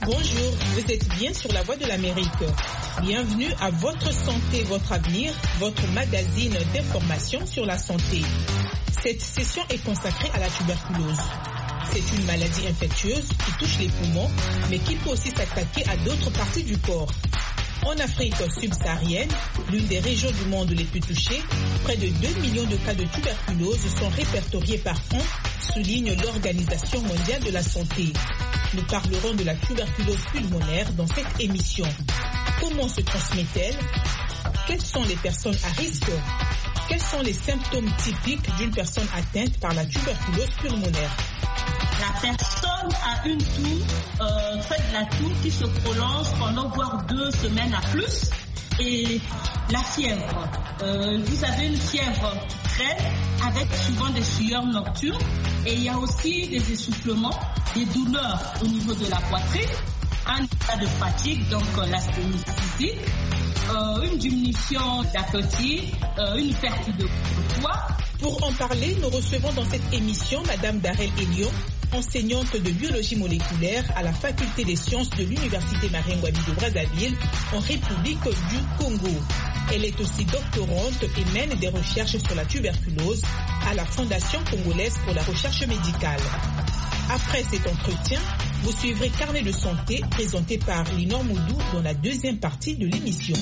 Bonjour, vous êtes bien sur la Voix de l'Amérique. Bienvenue à Votre Santé, Votre Avenir, votre magazine d'information sur la santé. Cette session est consacrée à la tuberculose. C'est une maladie infectieuse qui touche les poumons, mais qui peut aussi s'attaquer à d'autres parties du corps. En Afrique subsaharienne, l'une des régions du monde les plus touchées, près de 2 millions de cas de tuberculose sont répertoriés par an, souligne l'Organisation mondiale de la santé. Nous parlerons de la tuberculose pulmonaire dans cette émission. Comment se transmet-elle? Quelles sont les personnes à risque? Quels sont les symptômes typiques d'une personne atteinte par la tuberculose pulmonaire? La personne a une toux, fait de la toux qui se prolonge pendant voire 2 semaines à plus. Et la fièvre, vous avez une fièvre traîne avec souvent des sueurs nocturnes. Et il y a aussi des essoufflements, des douleurs au niveau de la poitrine, un état de fatigue, donc l'asthénie physique, une diminution d'appétit, une perte de poids. Pour en parler, nous recevons dans cette émission Madame Darel Elion, enseignante de biologie moléculaire à la faculté des sciences de l'Université Marien-Ngouabi de Brazzaville, en République du Congo. Elle est aussi doctorante et mène des recherches sur la tuberculose à la Fondation congolaise pour la recherche médicale. Après cet entretien, vous suivrez Carnet de santé présenté par Linor Moudou dans la deuxième partie de l'émission.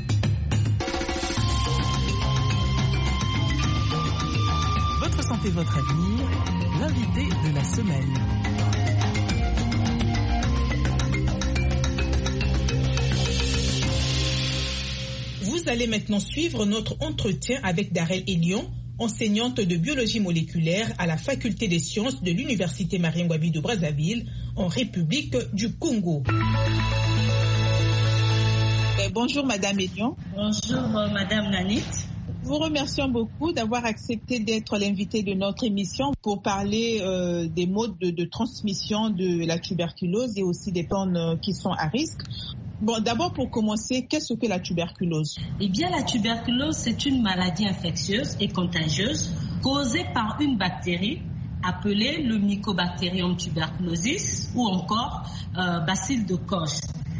Votre santé, votre avenir, l'invité de la semaine. Vous allez maintenant suivre notre entretien avec Darel Elion, enseignante de biologie moléculaire à la faculté des sciences de l'Université Marien-Ngouabi de Brazzaville, en République du Congo. Bonjour Madame Elion. Bonjour Madame Nanit. Vous remercions beaucoup d'avoir accepté d'être l'invité de notre émission pour parler des modes de transmission de la tuberculose et aussi des personnes qui sont à risque. Bon, d'abord pour commencer, qu'est-ce que la tuberculose? Eh bien, la tuberculose, c'est une maladie infectieuse et contagieuse causée par une bactérie appelée le Mycobacterium tuberculosis ou encore bacille de Koch.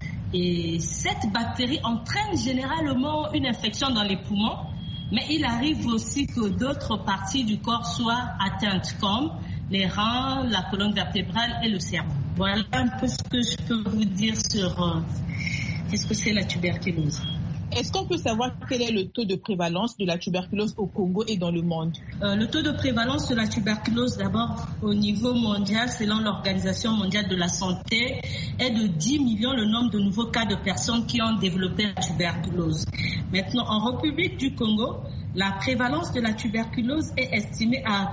Et cette bactérie entraîne généralement une infection dans les poumons, mais il arrive aussi que d'autres parties du corps soient atteintes, comme les reins, la colonne vertébrale et le cerveau. Voilà un peu ce que je peux vous dire sur qu'est-ce que c'est la tuberculose. Est-ce qu'on peut savoir quel est le taux de prévalence de la tuberculose au Congo et dans le monde? Le taux de prévalence de la tuberculose, d'abord au niveau mondial, selon l'Organisation mondiale de la santé, est de 10 millions le nombre de nouveaux cas de personnes qui ont développé la tuberculose. Maintenant, en République du Congo, la prévalence de la tuberculose est estimée à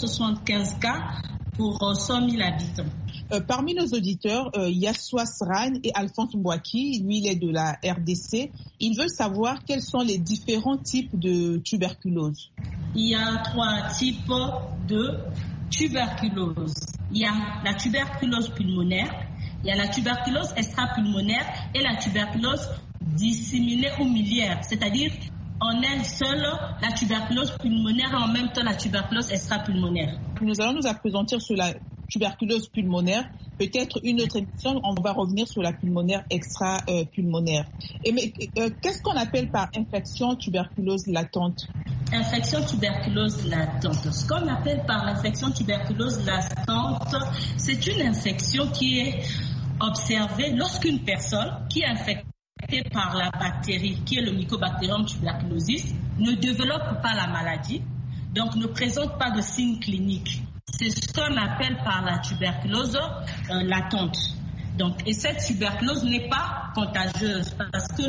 375 cas pour 100 000 habitants. Parmi nos auditeurs, Yassoua Sran et Alphonse Mbouaki, lui il est de la RDC. Il veut savoir quels sont les différents types de tuberculose. Il y a 3 types de tuberculose. Il y a la tuberculose pulmonaire, il y a la tuberculose extrapulmonaire et la tuberculose disséminée ou miliaire, c'est-à-dire en elle seule la tuberculose pulmonaire et en même temps la tuberculose extrapulmonaire. Nous allons nous appesantir sur la tuberculose pulmonaire. Peut-être une autre émission, on va revenir sur la pulmonaire extra-pulmonaire. Mais qu'est-ce qu'on appelle par infection tuberculose latente? Infection tuberculose latente. Ce qu'on appelle par l'infection tuberculose latente, c'est une infection qui est observée lorsqu'une personne qui est infectée par la bactérie qui est le Mycobacterium tuberculosis ne développe pas la maladie, donc ne présente pas de signes cliniques. C'est ce qu'on appelle par la tuberculose latente. Donc, et cette tuberculose n'est pas contagieuse parce que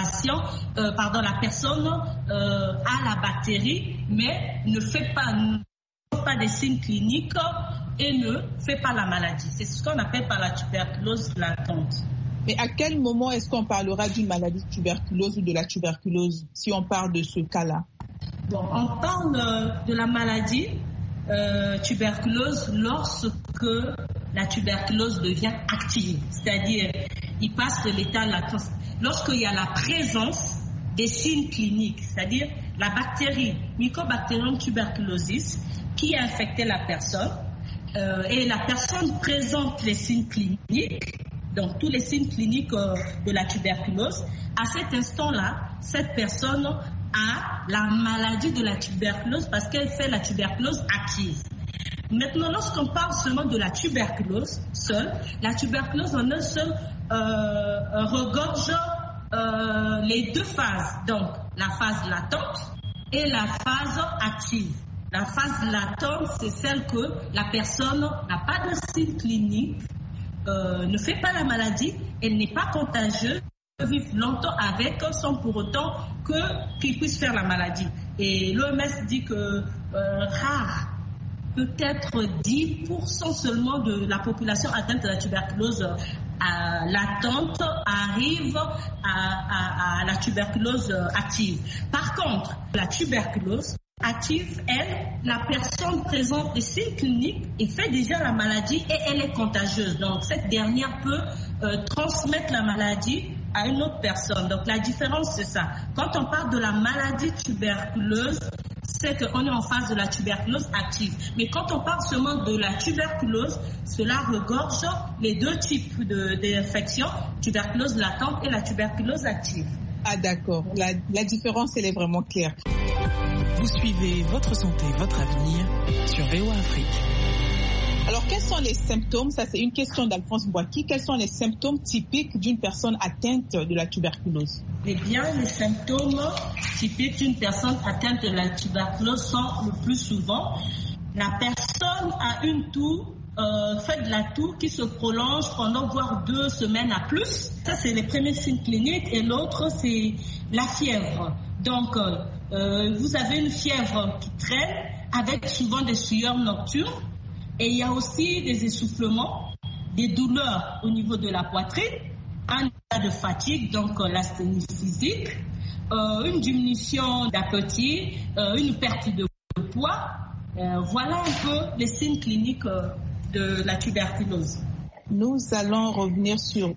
la personne a la bactérie mais ne fait pas des signes cliniques et ne fait pas la maladie. C'est ce qu'on appelle par la tuberculose latente. Mais à quel moment est-ce qu'on parlera d'une maladie de tuberculose ou de la tuberculose si on parle de ce cas-là? Bon, on parle de la maladie tuberculose lorsque la tuberculose devient active, c'est-à-dire il passe de l'état latent. Lorsqu'il y a la présence des signes cliniques, c'est-à-dire la bactérie Mycobacterium tuberculosis qui a infecté la personne et la personne présente les signes cliniques donc tous les signes cliniques de la tuberculose, à cet instant-là, cette personne a la maladie de la tuberculose parce qu'elle fait la tuberculose active. Maintenant, lorsqu'on parle seulement de la tuberculose seule, la tuberculose en un seul regorge les deux phases, donc la phase latente et la phase active. La phase latente, c'est celle que la personne n'a pas de signes cliniques, ne fait pas la maladie, elle n'est pas contagieuse, peut vivre longtemps avec sans pour autant qu'il puisse faire la maladie. Et l'OMS dit que rare, peut-être 10% seulement de la population atteinte de la tuberculose latente arrive à la tuberculose active. Par contre, la tuberculose active, elle, la personne présente des signes cliniques et fait déjà la maladie et elle est contagieuse. Donc, cette dernière peut transmettre la maladie à une autre personne. Donc, la différence, c'est ça. Quand on parle de la maladie tuberculeuse, c'est qu'on est en phase de la tuberculose active. Mais quand on parle seulement de la tuberculose, cela regorge les deux types d'infections, tuberculose latente et la tuberculose active. Ah d'accord, la différence, elle est vraiment claire. Vous suivez Votre Santé, Votre Avenir sur VOA Afrique. Alors, quels sont les symptômes? Ça, c'est une question d'Alphonse Bouaki. Quels sont les symptômes typiques d'une personne atteinte de la tuberculose? Eh bien, les symptômes typiques d'une personne atteinte de la tuberculose sont le plus souvent la personne a une toux, fait de la toux qui se prolonge pendant voire 2 semaines à plus. Ça, c'est les premiers signes cliniques. Et l'autre, c'est la fièvre. Donc, vous avez une fièvre qui traîne avec souvent des sueurs nocturnes. Et il y a aussi des essoufflements, des douleurs au niveau de la poitrine, un état de fatigue, donc l'asthénie physique, une diminution d'appétit, une perte de poids. Voilà un peu les signes cliniques de la tuberculose. Nous allons revenir sur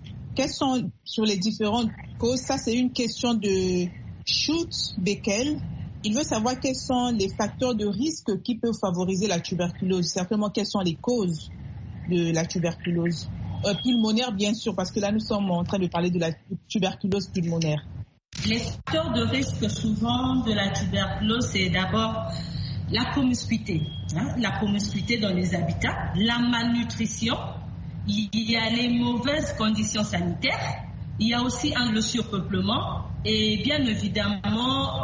les différentes causes. Ça, c'est une question de Schultz-Beckel. Il veut savoir quels sont les facteurs de risque qui peuvent favoriser la tuberculose. Certainement, quelles sont les causes de la tuberculose pulmonaire, bien sûr, parce que là, nous sommes en train de parler de la tuberculose pulmonaire. Les facteurs de risque souvent de la tuberculose, c'est d'abord la promiscuité, la promiscuité dans les habitats, la malnutrition, il y a les mauvaises conditions sanitaires, il y a aussi le surpeuplement et bien évidemment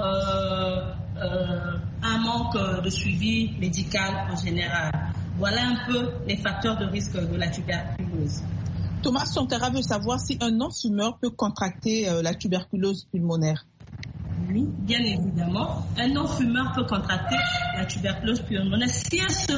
un manque de suivi médical en général. Voilà un peu les facteurs de risque de la tuberculose. Thomas Sankara veut savoir si un non-fumeur peut contracter la tuberculose pulmonaire. Oui, bien évidemment. Un non-fumeur peut contracter la tuberculose pulmonaire si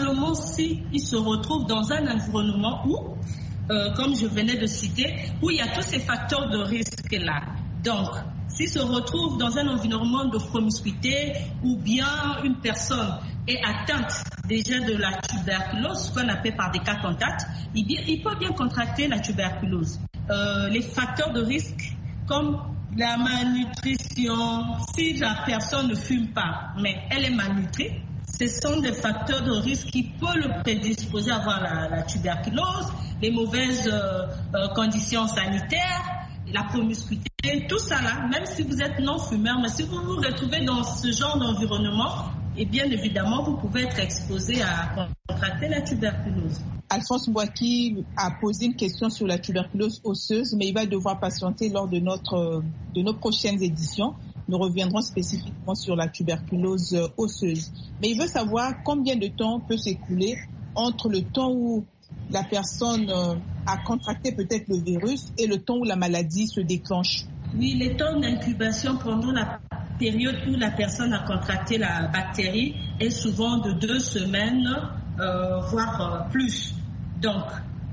il se retrouve dans un environnement où, comme je venais de citer, où il y a tous ces facteurs de risque-là. Donc, s'il se retrouve dans un environnement de promiscuité ou bien une personne est atteinte déjà de la tuberculose, ce qu'on appelle par des cas contacts, il peut bien contracter la tuberculose. Les facteurs de risque comme la malnutrition, si la personne ne fume pas, mais elle est malnutrie, ce sont des facteurs de risque qui peuvent le prédisposer à avoir la tuberculose, les mauvaises conditions sanitaires, la promiscuité, tout ça là, même si vous êtes non-fumeur, mais si vous vous retrouvez dans ce genre d'environnement, et bien évidemment, vous pouvez être exposé à contracter la tuberculose. Alphonse Bouaki a posé une question sur la tuberculose osseuse, mais il va devoir patienter lors de nos prochaines éditions. Nous reviendrons spécifiquement sur la tuberculose osseuse. Mais il veut savoir combien de temps peut s'écouler entre le temps où la personne a contracté peut-être le virus et le temps où la maladie se déclenche. Oui, les temps d'incubation pendant la période où la personne a contracté la bactérie est souvent de 2 semaines, voire plus. Donc,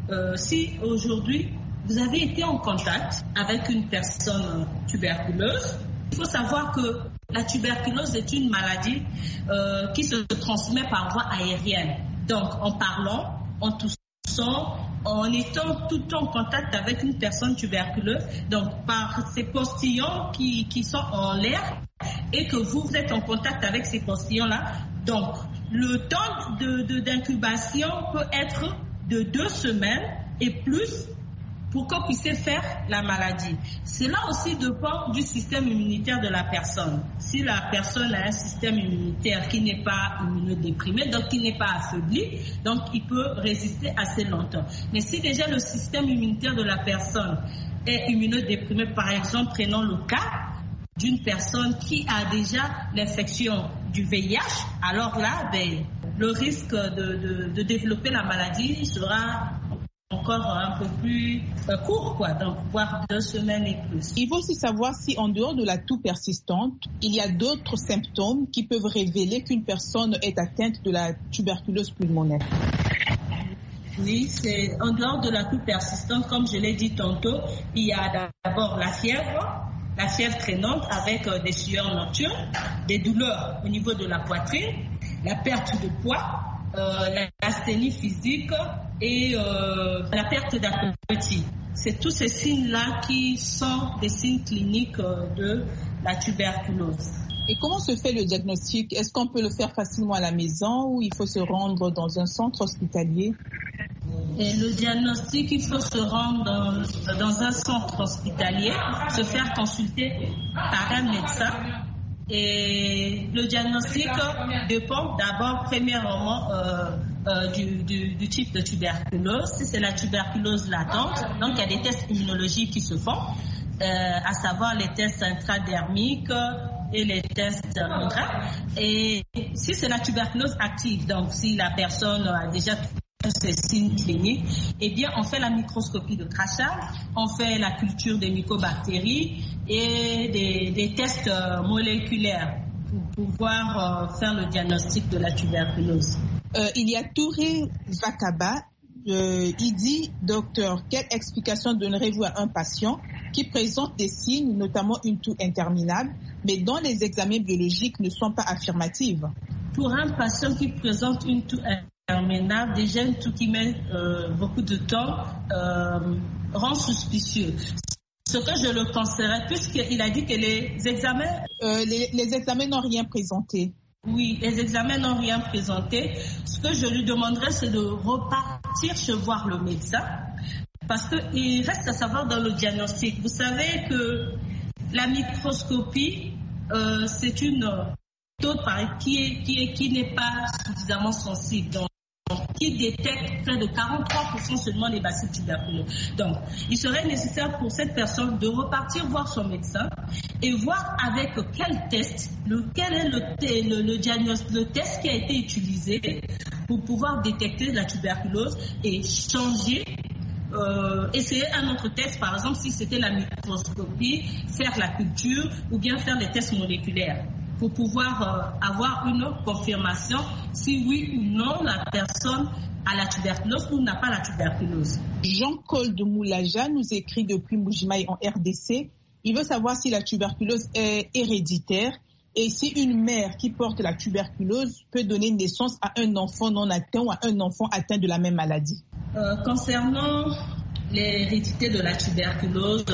si aujourd'hui vous avez été en contact avec une personne tuberculeuse, il faut savoir que la tuberculose est une maladie qui se transmet par voie aérienne. Donc, en parlant, en toussant, en étant tout le temps en contact avec une personne tuberculeuse, donc par ces postillons qui sont en l'air et que vous êtes en contact avec ces postillons-là. Donc, le temps d'incubation peut être de 2 semaines et plus pour qu'on puisse faire la maladie. Cela aussi dépend du système immunitaire de la personne. Si la personne a un système immunitaire qui n'est pas immunodéprimé, donc qui n'est pas affaibli, donc il peut résister assez longtemps. Mais si déjà le système immunitaire de la personne est immunodéprimé, par exemple, prenons le cas d'une personne qui a déjà l'infection du VIH, alors là, le risque de développer la maladie sera encore un peu plus court, donc voire 2 semaines et plus. Il faut aussi savoir si en dehors de la toux persistante, il y a d'autres symptômes qui peuvent révéler qu'une personne est atteinte de la tuberculose pulmonaire. Oui, c'est en dehors de la toux persistante, comme je l'ai dit tantôt, il y a d'abord la fièvre traînante avec des sueurs nocturnes, des douleurs au niveau de la poitrine, la perte de poids, l'asthénie physique et la perte d'appétit. C'est tous ces signes-là qui sont des signes cliniques de la tuberculose. Et comment se fait le diagnostic? Est-ce qu'on peut le faire facilement à la maison ou il faut se rendre dans un centre hospitalier? Et le diagnostic, il faut se rendre dans un centre hospitalier, se faire consulter par un médecin. Et le diagnostic dépend d'abord, premièrement, du type de tuberculose. Si c'est la tuberculose latente, donc il y a des tests immunologiques qui se font, à savoir les tests intradermiques et les tests engrats. Et si c'est la tuberculose active, donc si la personne a déjà tous ces signes cliniques, eh bien on fait la microscopie de crachage, on fait la culture des mycobactéries et des tests moléculaires pour pouvoir faire le diagnostic de la tuberculose. Il y a Touré Vakaba. Il dit, docteur, quelle explication donnerez-vous à un patient qui présente des signes, notamment une toux interminable, mais dont les examens biologiques ne sont pas affirmatifs? Pour un patient qui présente une toux interminable, déjà une toux qui met beaucoup de temps, rend suspicieux. Ce que je le conseillerais, puisqu'il a dit que les examens... les examens n'ont rien présenté. Oui, les examens n'ont rien présenté. Ce que je lui demanderais, c'est de repartir chez voir le médecin. Parce qu'il reste à savoir dans le diagnostic. Vous savez que la microscopie, c'est une méthode qui n'est pas suffisamment sensible. Donc, qui détecte près de 43% seulement les bacilles tuberculeuses. Donc, il serait nécessaire pour cette personne de repartir voir son médecin et voir avec quel test, quel est le diagnostic, le test qui a été utilisé pour pouvoir détecter la tuberculose et changer, essayer un autre test, par exemple si c'était la microscopie, faire la culture ou bien faire les tests moléculaires, pour pouvoir avoir une confirmation si oui ou non la personne a la tuberculose ou n'a pas la tuberculose. Jean-Claude Moulaja nous écrit depuis Mbujimayi en RDC. Il veut savoir si la tuberculose est héréditaire et si une mère qui porte la tuberculose peut donner naissance à un enfant non atteint ou à un enfant atteint de la même maladie. Concernant l'hérédité de la tuberculose,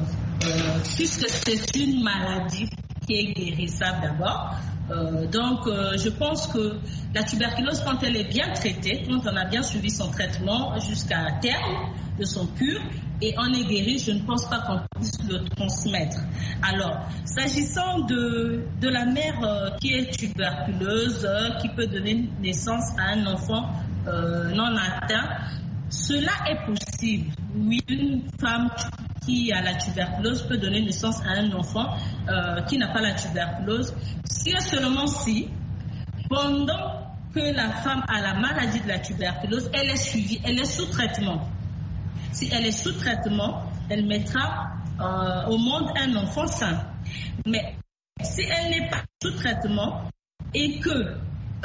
puisque c'est une maladie qui est guérissable d'abord. Donc, je pense que la tuberculose, quand elle est bien traitée, quand on a bien suivi son traitement jusqu'à terme de son cure, et on est guéri, je ne pense pas qu'on puisse le transmettre. Alors, s'agissant de la mère qui est tuberculeuse, qui peut donner naissance à un enfant non atteint, cela est possible. Oui, une femme qui a la tuberculose peut donner naissance à un enfant qui n'a pas la tuberculose, si et seulement si, pendant que la femme a la maladie de la tuberculose, elle est suivie, elle est sous traitement. Si elle est sous traitement, elle mettra au monde un enfant sain. Mais si elle n'est pas sous traitement et que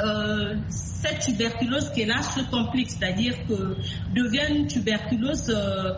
cette tuberculose qui est là se complique, c'est-à-dire que devient une tuberculose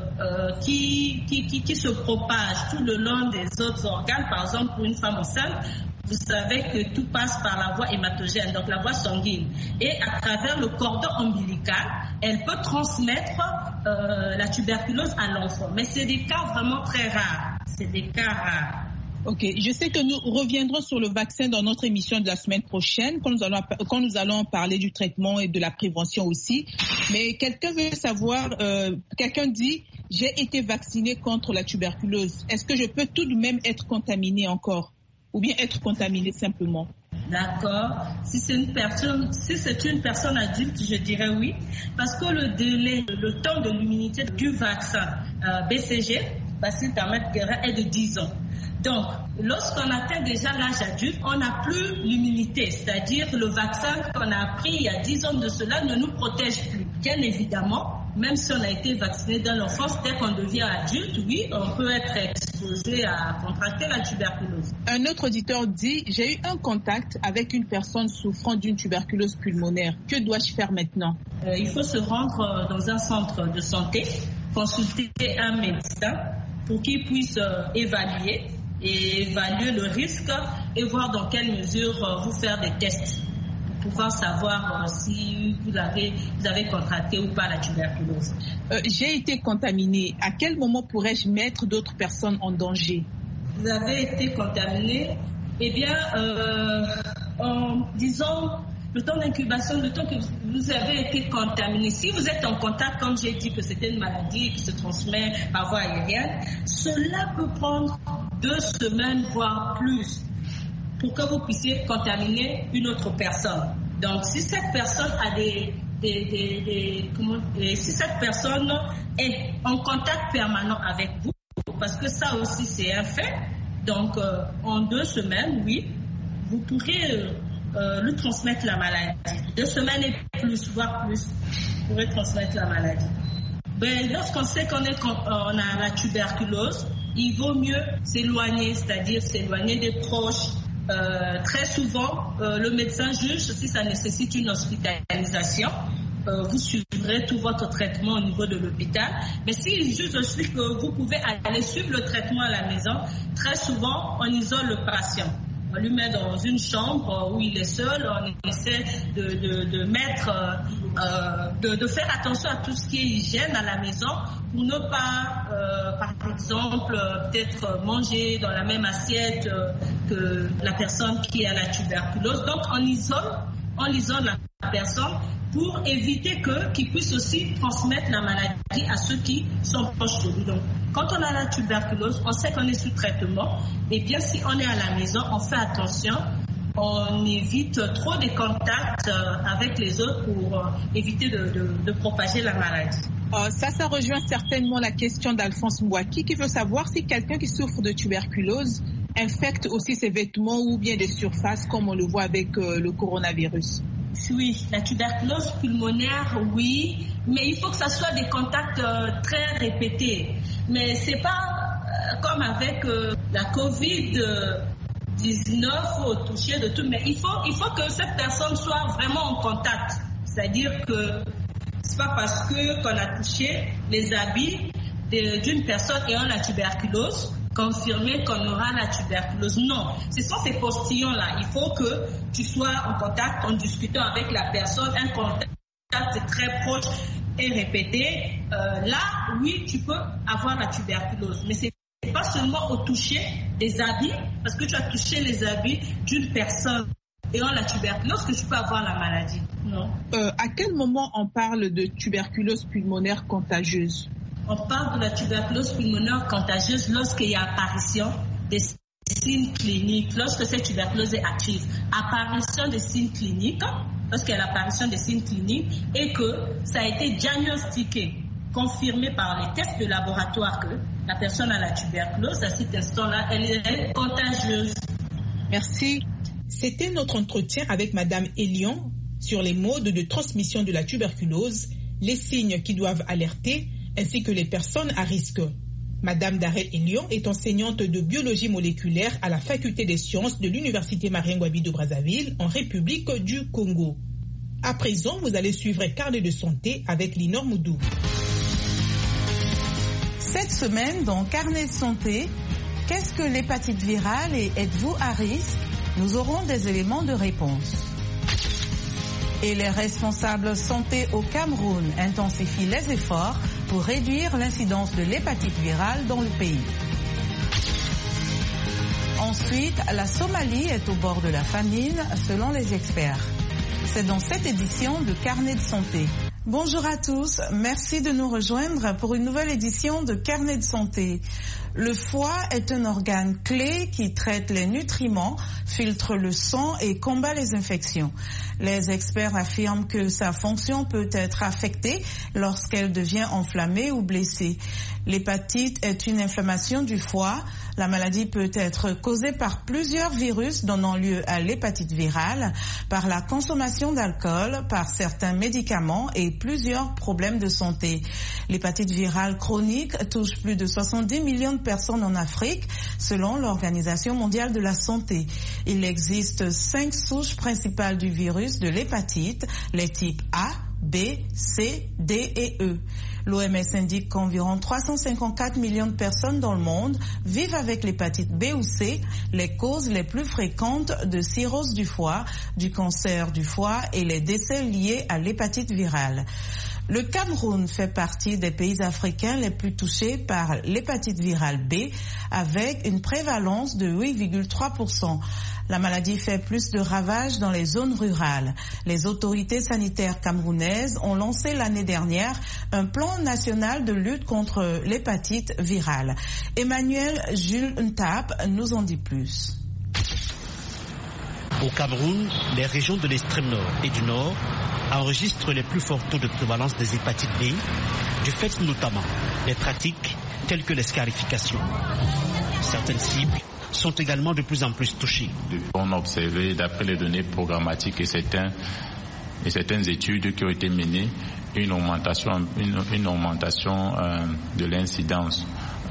qui se propage tout le long des autres organes. Par exemple, pour une femme enceinte, vous savez que tout passe par la voie hématogène, donc la voie sanguine. Et à travers le cordon ombilical, elle peut transmettre la tuberculose à l'enfant. Mais c'est des cas vraiment très rares. C'est des cas rares. Ok, je sais que nous reviendrons sur le vaccin dans notre émission de la semaine prochaine, quand nous allons parler du traitement et de la prévention aussi. Mais quelqu'un veut savoir, quelqu'un dit, J'ai été vaccinée contre la tuberculose. Est-ce que je peux tout de même être contaminée encore ou bien être contaminée simplement? D'accord. Si c'est une personne adulte, je dirais oui, parce que le temps de l'immunité du vaccin BCG, bacille thermette guérin, est de 10 ans. Donc, lorsqu'on atteint déjà l'âge adulte, on n'a plus l'immunité, c'est-à-dire le vaccin qu'on a pris il y a 10 ans de cela ne nous protège plus. Bien évidemment, même si on a été vacciné dans l'enfance, dès qu'on devient adulte, oui, on peut être exposé à contracter la tuberculose. Un autre auditeur dit « J'ai eu un contact avec une personne souffrant d'une tuberculose pulmonaire. Que dois-je faire maintenant ?» Il faut se rendre dans un centre de santé, consulter un médecin pour qu'il puisse évaluer le risque et voir dans quelle mesure vous faire des tests pour pouvoir savoir si vous avez contracté ou pas la tuberculose. J'ai été contaminée. À quel moment pourrais-je mettre d'autres personnes en danger? Vous avez été contaminé, eh bien, en disant le temps d'incubation, le temps que vous avez été contaminé. Si vous êtes en contact, comme j'ai dit que c'était une maladie qui se transmet par voie aérienne, cela peut prendre 2 semaines, voire plus, pour que vous puissiez contaminer une autre personne. Donc, si cette personne a si cette personne est en contact permanent avec vous, parce que ça aussi c'est un fait, donc en 2 semaines, oui, vous pourrez lui transmettre la maladie. 2 semaines et plus, voire plus, vous pourrez transmettre la maladie. Lorsqu'on sait qu'on a la tuberculose, il vaut mieux s'éloigner, c'est-à-dire s'éloigner des proches. Très souvent, le médecin juge si ça nécessite une hospitalisation. Vous suivrez tout votre traitement au niveau de l'hôpital. Mais s'il juge aussi que vous pouvez aller suivre le traitement à la maison, très souvent, on isole le patient. On lui met dans une chambre où il est seul. On essaie de faire attention à tout ce qui est hygiène à la maison pour ne pas, par exemple, peut-être manger dans la même assiette que la personne qui a la tuberculose. Donc, on isole la personne pour éviter qu'il puisse aussi transmettre la maladie à ceux qui sont proches de lui. Donc, quand on a la tuberculose, on sait qu'on est sous traitement. Et bien, si on est à la maison, on fait attention. On évite trop des contacts avec les autres pour éviter de propager la maladie. Ça rejoint certainement la question d'Alphonse Mbouaki qui veut savoir si quelqu'un qui souffre de tuberculose infecte aussi ses vêtements ou bien des surfaces comme on le voit avec le coronavirus. Oui, la tuberculose pulmonaire, oui, mais il faut que ça soit des contacts très répétés. Mais c'est pas comme avec la Covid-19, au toucher de tout, mais il faut que cette personne soit vraiment en contact. C'est-à-dire que c'est pas parce qu'on a touché les habits d'une personne ayant la tuberculose confirmer qu'on aura la tuberculose. Non, ce sont ces postillons-là. Il faut que tu sois en contact, en discutant avec la personne, un contact très proche et répété. Là, oui, tu peux avoir la tuberculose. Mais c'est pas seulement au toucher des habits, parce que tu as touché les habits d'une personne ayant la tuberculose que tu peux avoir la maladie. Non. À quel moment on parle de tuberculose pulmonaire contagieuse? On parle de la tuberculose pulmonaire contagieuse lorsqu'il y a apparition des signes cliniques, lorsque cette tuberculose est active. Apparition des signes cliniques, lorsqu'il y a l'apparition des signes cliniques et que ça a été diagnostiqué, confirmé par les tests de laboratoire que la personne a la tuberculose, à cet instant-là, elle est contagieuse. Merci. C'était notre entretien avec Madame Elion sur les modes de transmission de la tuberculose, les signes qui doivent alerter, ainsi que les personnes à risque. Madame Darel Elion est enseignante de biologie moléculaire à la faculté des sciences de l'Université Marien Ngouabi de Brazzaville en République du Congo. À présent, vous allez suivre Carnet de santé avec Linor Moudou. Cette semaine, dans Carnet de santé, qu'est-ce que l'hépatite virale et êtes-vous à risque? Nous aurons des éléments de réponse. Et les responsables santé au Cameroun intensifient les efforts pour réduire l'incidence de l'hépatite virale dans le pays. Ensuite, la Somalie est au bord de la famine selon les experts. C'est dans cette édition de Carnet de santé. Bonjour à tous, merci de nous rejoindre pour une nouvelle édition de Carnet de santé. Le foie est un organe clé qui traite les nutriments, filtre le sang et combat les infections. Les experts affirment que sa fonction peut être affectée lorsqu'elle devient enflammée ou blessée. L'hépatite est une inflammation du foie. La maladie peut être causée par plusieurs virus donnant lieu à l'hépatite virale, par la consommation d'alcool, par certains médicaments et plusieurs problèmes de santé. L'hépatite virale chronique touche plus de 70 millions de personnes en Afrique, selon l'Organisation mondiale de la santé. Il existe 5 souches principales du virus de l'hépatite, les types A, B, C, D et E. L'OMS indique qu'environ 354 millions de personnes dans le monde vivent avec l'hépatite B ou C, les causes les plus fréquentes de cirrhose du foie, du cancer du foie et les décès liés à l'hépatite virale. Le Cameroun fait partie des pays africains les plus touchés par l'hépatite virale B, avec une prévalence de 8,3%. La maladie fait plus de ravages dans les zones rurales. Les autorités sanitaires camerounaises ont lancé l'année dernière un plan national de lutte contre l'hépatite virale. Emmanuel Jules Ntap nous en dit plus. Au Cameroun, les régions de l'extrême nord et du nord enregistrent les plus forts taux de prévalence des hépatites B, du fait notamment des pratiques telles que les scarifications. Certaines cibles sont également de plus en plus touchées. On a observé, d'après les données programmatiques et certaines études qui ont été menées, une augmentation de l'incidence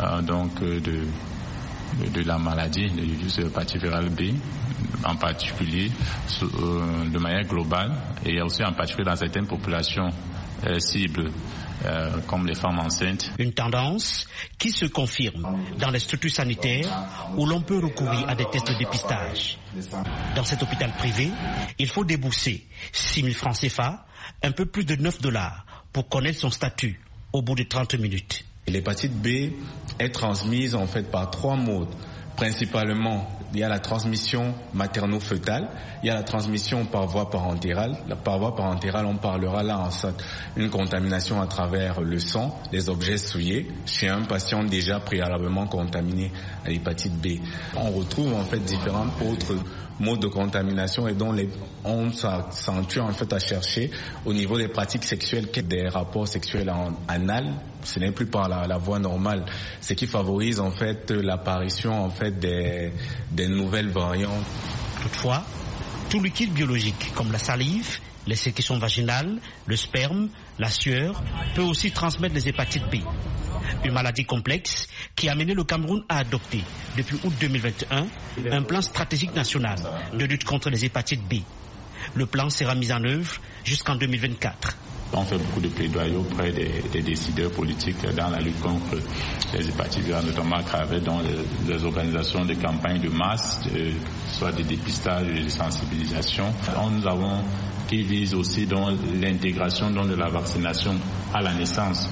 de la maladie, du virus de l'hépatite virale B, en particulier de manière globale, et aussi en particulier dans certaines populations cibles, comme les femmes enceintes. Une tendance qui se confirme dans les structures sanitaires où l'on peut recourir à des tests de dépistage. Dans cet hôpital privé, il faut débourser 6 000 francs CFA, un peu plus de $9, pour connaître son statut au bout de 30 minutes. L'hépatite B est transmise en fait par 3 modes. Principalement, il y a la transmission materno-fœtale, il y a la transmission par voie parentérale. Par voie parentérale, on parlera là en fait une contamination à travers le sang, les objets souillés, chez un patient déjà préalablement contaminé à l'hépatite B. On retrouve en fait différents autres modes de contamination et dont on s'accentue en fait à chercher au niveau des pratiques sexuelles, des rapports sexuels en anal. Ce n'est plus par la voie normale, ce qui favorise en fait l'apparition en fait des nouvelles variantes. Toutefois, tout liquide biologique comme la salive, les sécrétions vaginales, le sperme, la sueur peut aussi transmettre les hépatites B. Une maladie complexe qui a amené le Cameroun à adopter, depuis août 2021, un plan stratégique national de lutte contre les hépatites B. Le plan sera mis en œuvre jusqu'en 2024. On fait beaucoup de plaidoyer auprès des décideurs politiques dans la lutte contre les hépatites virales, notamment à travers les organisations de campagnes de masse, soit des dépistages et des sensibilisations. Nous avons qui vise aussi l'intégration de la vaccination à la naissance.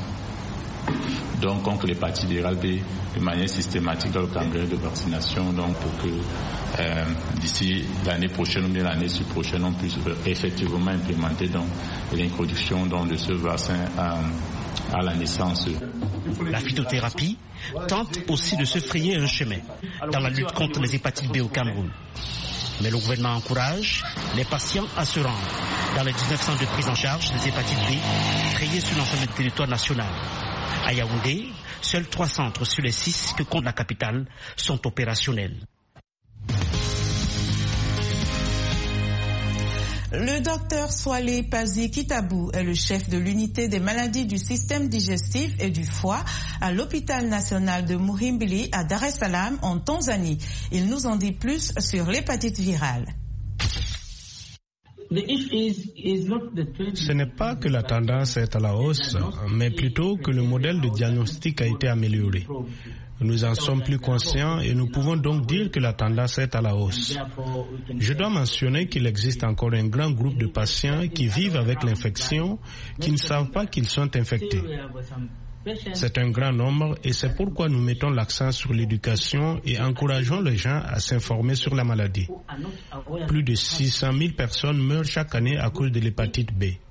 Donc contre l'hépatite virale B de manière systématique dans le calendrier de vaccination, donc pour que d'ici l'année prochaine ou bien l'année prochaine on puisse effectivement implémenter l'introduction de ce vaccin à la naissance. La phytothérapie tente aussi de se frayer un chemin dans la lutte contre les hépatites B au Cameroun. Mais le gouvernement encourage les patients à se rendre dans les 19 centres de prise en charge des hépatites B créés sur l'ensemble du territoire national. À Yaoundé, seuls 3 centres sur les 6 que compte la capitale sont opérationnels. Le docteur Swale Pazi Kitabou est le chef de l'unité des maladies du système digestif et du foie à l'hôpital national de Muhimbili à Dar es Salaam en Tanzanie. Il nous en dit plus sur l'hépatite virale. Ce n'est pas que la tendance est à la hausse, mais plutôt que le modèle de diagnostic a été amélioré. Nous en sommes plus conscients et nous pouvons donc dire que la tendance est à la hausse. Je dois mentionner qu'il existe encore un grand groupe de patients qui vivent avec l'infection, qui ne savent pas qu'ils sont infectés. C'est un grand nombre et c'est pourquoi nous mettons l'accent sur l'éducation et encourageons les gens à s'informer sur la maladie. Plus de 600 000 personnes meurent chaque année à cause de l'hépatite B.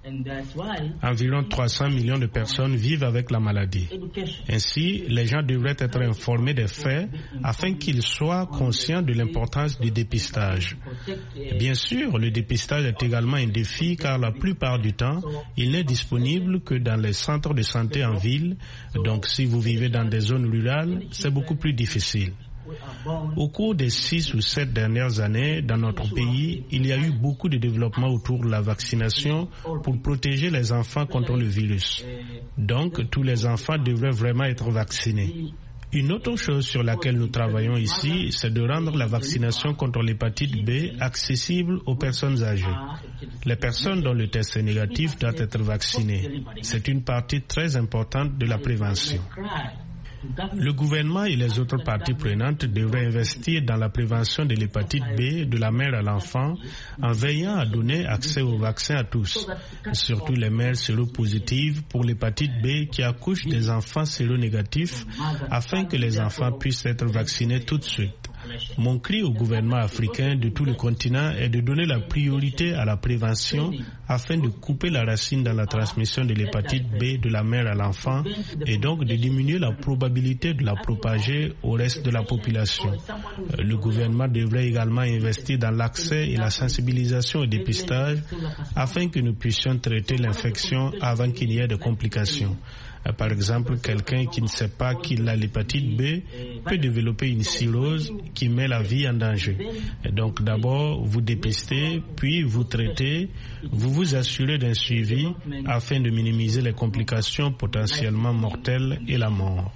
Environ 300 millions de personnes vivent avec la maladie. Ainsi, les gens devraient être informés des faits afin qu'ils soient conscients de l'importance du dépistage. Bien sûr, le dépistage est également un défi car la plupart du temps, il n'est disponible que dans les centres de santé en ville. Donc, si vous vivez dans des zones rurales, c'est beaucoup plus difficile. Au cours des 6 ou 7 dernières années, dans notre pays, il y a eu beaucoup de développement autour de la vaccination pour protéger les enfants contre le virus. Donc, tous les enfants devraient vraiment être vaccinés. Une autre chose sur laquelle nous travaillons ici, c'est de rendre la vaccination contre l'hépatite B accessible aux personnes âgées. Les personnes dont le test est négatif doivent être vaccinées. C'est une partie très importante de la prévention. Le gouvernement et les autres parties prenantes devraient investir dans la prévention de l'hépatite B de la mère à l'enfant en veillant à donner accès au vaccin à tous, surtout les mères séropositives pour l'hépatite B qui accouchent des enfants séronégatifs afin que les enfants puissent être vaccinés tout de suite. Mon cri au gouvernement africain de tout le continent est de donner la priorité à la prévention afin de couper la racine dans la transmission de l'hépatite B de la mère à l'enfant et donc de diminuer la probabilité de la propager au reste de la population. Le gouvernement devrait également investir dans l'accès et la sensibilisation au dépistage afin que nous puissions traiter l'infection avant qu'il y ait de complications. Par exemple, quelqu'un qui ne sait pas qu'il a l'hépatite B peut développer une cirrhose qui met la vie en danger. Et donc d'abord, vous dépistez, puis vous traitez, vous vous assurez d'un suivi afin de minimiser les complications potentiellement mortelles et la mort.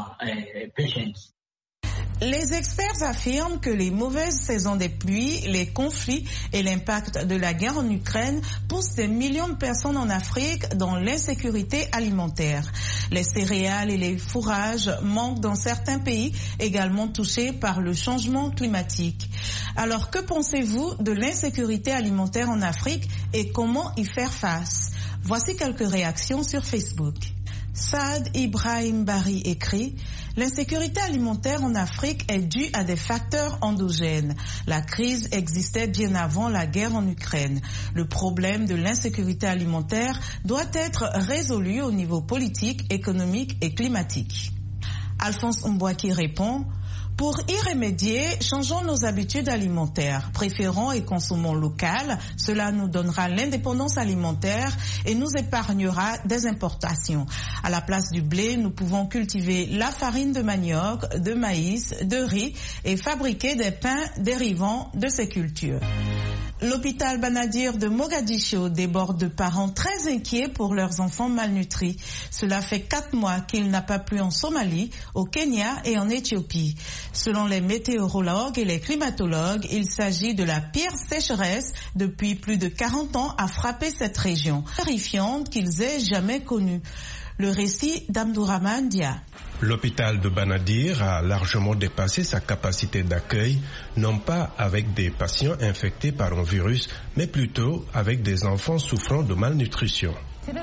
Les experts affirment que les mauvaises saisons des pluies, les conflits et l'impact de la guerre en Ukraine poussent des millions de personnes en Afrique dans l'insécurité alimentaire. Les céréales et les fourrages manquent dans certains pays également touchés par le changement climatique. Alors que pensez-vous de l'insécurité alimentaire en Afrique et comment y faire face? Voici quelques réactions sur Facebook. Saad Ibrahim Bari écrit « L'insécurité alimentaire en Afrique est due à des facteurs endogènes. La crise existait bien avant la guerre en Ukraine. Le problème de l'insécurité alimentaire doit être résolu au niveau politique, économique et climatique. » Alphonse Mbouaki répond « Pour y remédier, changeons nos habitudes alimentaires. Préférons et consommons local. Cela nous donnera l'indépendance alimentaire et nous épargnera des importations. À la place du blé, nous pouvons cultiver la farine de manioc, de maïs, de riz et fabriquer des pains dérivant de ces cultures. » L'hôpital Banadir de Mogadiscio déborde de parents très inquiets pour leurs enfants malnutris. Cela fait 4 mois qu'il n'a pas plu en Somalie, au Kenya et en Éthiopie. Selon les météorologues et les climatologues, il s'agit de la pire sécheresse depuis plus de 40 ans à frapper cette région, terrifiante qu'ils aient jamais connue. Le récit d'Abdourahmane Dia. L'hôpital de Banadir a largement dépassé sa capacité d'accueil, non pas avec des patients infectés par un virus, mais plutôt avec des enfants souffrant de malnutrition.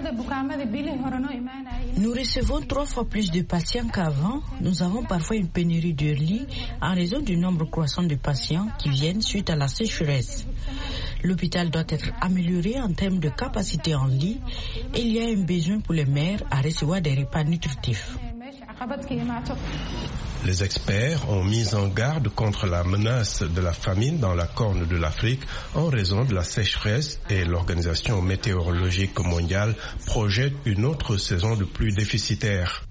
Nous recevons 3 fois plus de patients qu'avant. Nous avons parfois une pénurie de lits en raison du nombre croissant de patients qui viennent suite à la sécheresse. L'hôpital doit être amélioré en termes de capacité en lits et il y a un besoin pour les mères à recevoir des repas nutritifs. Les experts ont mis en garde contre la menace de la famine dans la Corne de l'Afrique en raison de la sécheresse et l'Organisation météorologique mondiale projette une autre saison de pluie déficitaire.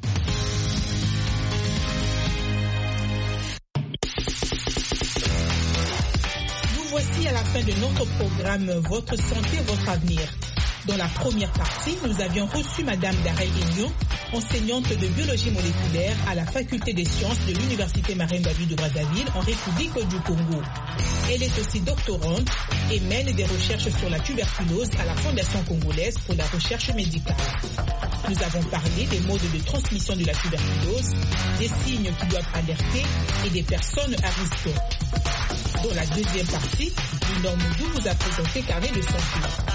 Nous voici à la fin de notre programme Votre santé, votre avenir. Dans la première partie, nous avions reçu Madame Darel Elion, enseignante de biologie moléculaire à la faculté des sciences de l'Université Marine-Babi de Brazzaville en République du Congo. Elle est aussi doctorante et mène des recherches sur la tuberculose à la Fondation congolaise pour la recherche médicale. Nous avons parlé des modes de transmission de la tuberculose, des signes qui doivent alerter et des personnes à risque. Dans la deuxième partie, Lina Moudou vous a présenté Carnet de santé.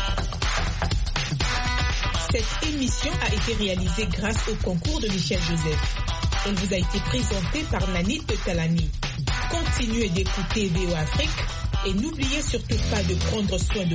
Cette émission a été réalisée grâce au concours de Michel Joseph. Elle vous a été présentée par Nanit Talani. Continuez d'écouter VO Afrique et n'oubliez surtout pas de prendre soin de